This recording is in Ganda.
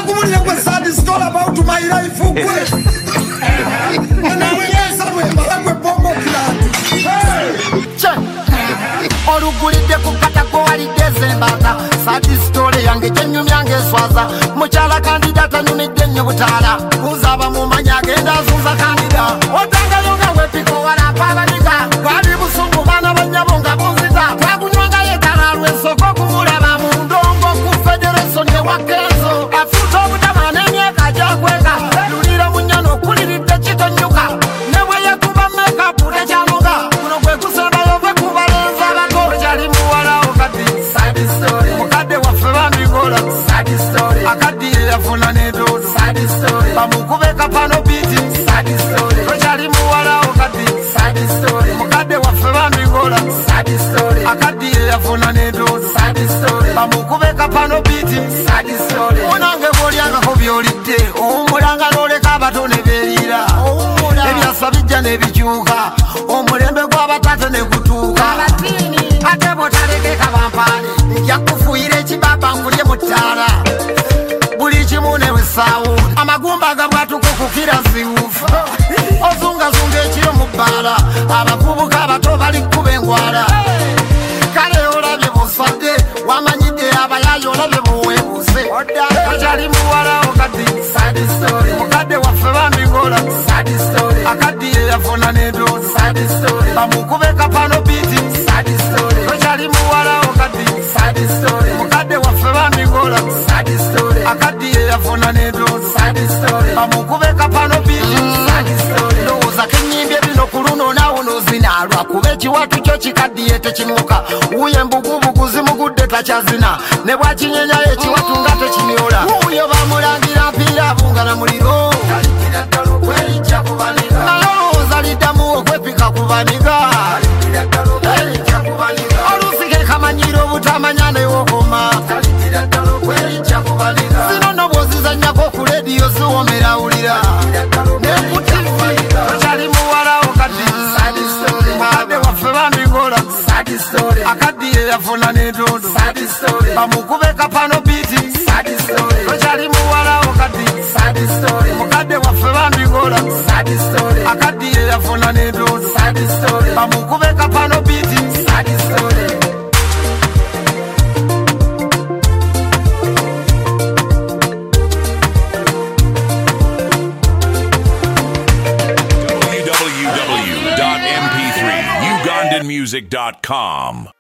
nkubulire gwe sad story about my life gwe anaweza wemala gwe bongo kilati olugulidde ku katako walidde embaga sad story yange gyenyumyange eswaza mukyala kandidata nyumidde nnyo butaala kuzaba mumanya agenda azuuza kandida otangayo nga wepiko walampa abaniga bali busungu baana banyabo nga bunzita twagunywanga yetala lwensoko kumulaba mu ndongo ku federation newakenzo afuta obutama n'emyaka gyakweka lulira munyano okuliridde kitonyuka ne bwe yakuba mekapu tekyamuga kuno gwe kusembayo ve kubalenza abato kyali muwalawo kati side story mukadde waffe bambigola side story akaddiye yafuna n'endodo side story bamukube kapano biti side story kyali muwalawo kati side story mukadde waffe bambigola side story akaddiye yafuna n'endodo side story bamukube kapano biti side story onange bw'olyangako by'olidde owummulanga n'oleka abato ne beerira ebyasa bijja ne bikyuka omulembe gw'abatate ne gutuuka ate bw'otalekeka bampaane njakufuuyira ekibaba nkulye mu ttaala buli kimu ne wesaawo amagumba agabwatuka okukira ziwufa ozungazunga ekiro mu bbaala abavubuka abato bali kuba engwala kale olabye busadde wamanyidde abayaayo olabye buweebuse kakyali muwalawo kati side story mukadde waffe bambigola side story akaddiye yafuna n'endodo side story bamukube kapano biti side story kakyali muwalawo kati side story mukadde waffe bambigola side story akaddiye yafuna n'endodo side story bamukube kapano biti side story lowooza kenyimbye bino ku luno naawo n'ozina lwakuba ekiwatu kyo kikaddiye tekimuka wuye embugubugu zimugudde takyazina ne bwakinyenyayo ekiwatu nga tekimyola wuyo bamulangira mpiira bungana muliro nalowooza liddamu okwepika ku baniga olusike kamanyiro obutamanya newokoma zino nobwozizanyako ku lediyo ziwomera wulira nekyali muwalawo kati mukadde waffe bambigola akaddiye yafuna n'endodo bamukube kapano biti tokyali muwalawo kati mukadde waffe bambigola akaddiye yafuna n'endodo bamukube kapano biti www.mp3ugandanmusic.com